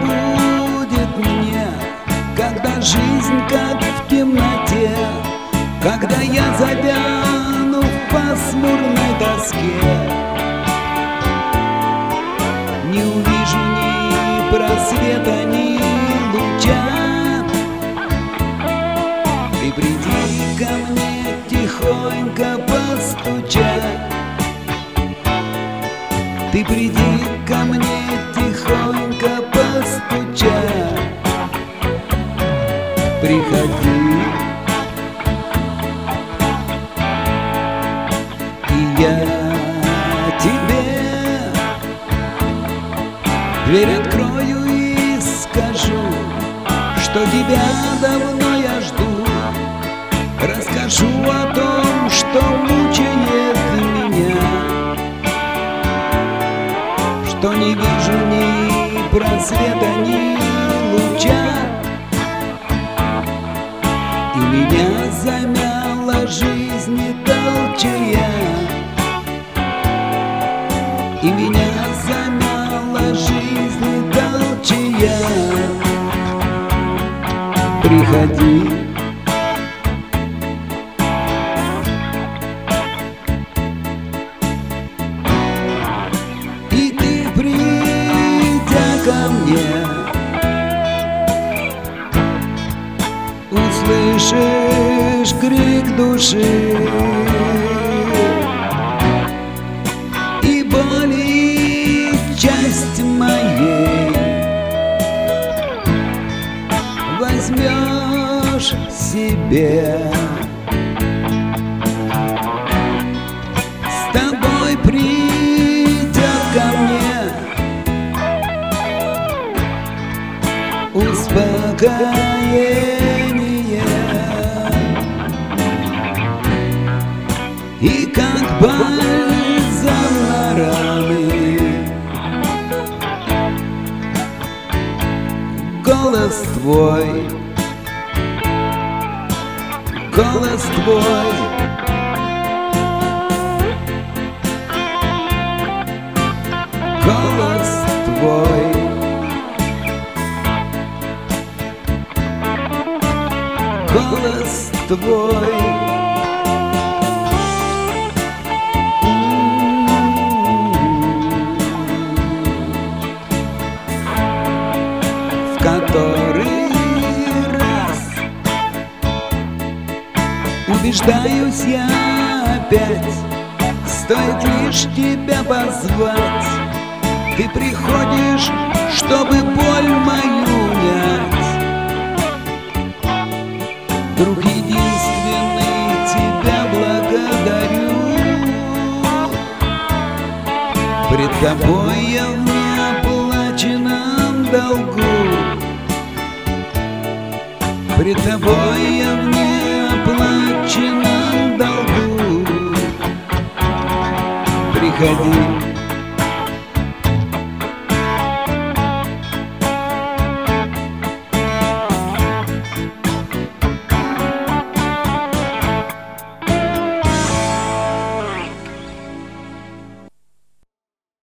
будет мне, когда жизнь как в темноте, когда я завяну в пасмурной тоске, не увижу ни просвета, ни луча. Ты приди ко мне тихонько постучать. Ты приди ко мне тихонько постучать. Приходи, и я тебе дверь открою и скажу, что тебя давно я жду. Расскажу о том, что мучает меня, что не вижу ни просвета, ни луча, и меня замяла жизнь толчая, и меня замяла жизнь толчая. Приходи, и ты, придя ко мне, услышишь крик души и боли часть моей возьмешь себе. С тобой придя ко мне успокоение, и как бальзам на раны голос твой, голос твой, голос твой, голос твой. В который раз убеждаюсь я опять, стоит лишь тебя позвать, ты приходишь, чтобы боль мою унять. Друг единственный, тебя благодарю. Пред тобой я в неоплаченном долгу. Пред тобой я в неоплаченном долгу. Приходи,